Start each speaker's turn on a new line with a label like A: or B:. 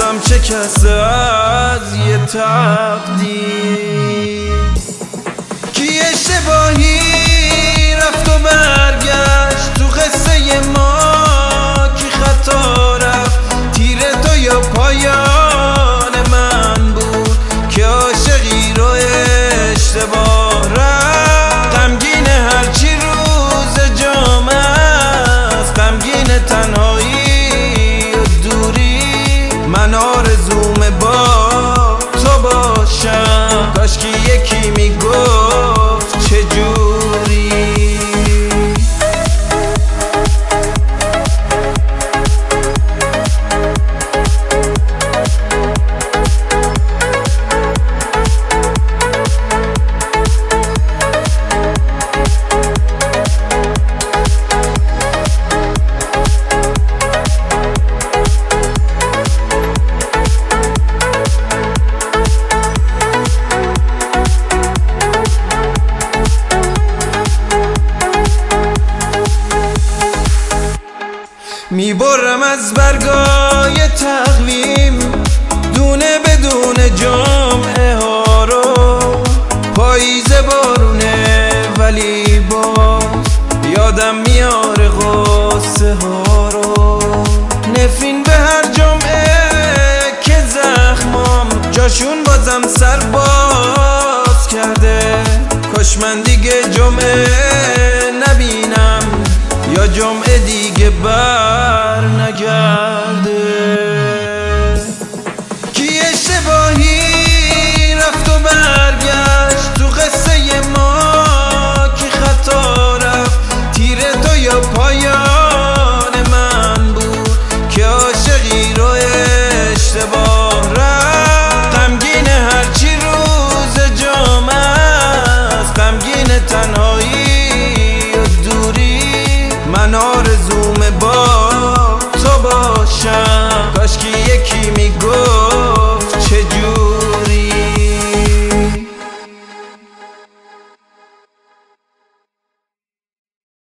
A: دلم شکسته از یه تقدیر. کی اشتباهی رفت و برگشت تو قصه ما، کی خطا رفت تیر تو یا پایان من بود که عاشقی رو اشتباه رفت. غمگین هرچی روز جامعه است، غمگین تنهایی و دوری. من آرزوم با تو باشم، کاشکی یکی میگفت چجوری. میبرم از برگای تقویم دونه بدون جمعه ها رو. پاییز بارونه ولی باز یادم میاره غصه ها رو. نفرین به هر جمعه که زخمام جاشون بازم سر باز کرده. کاش من دیگه جمعه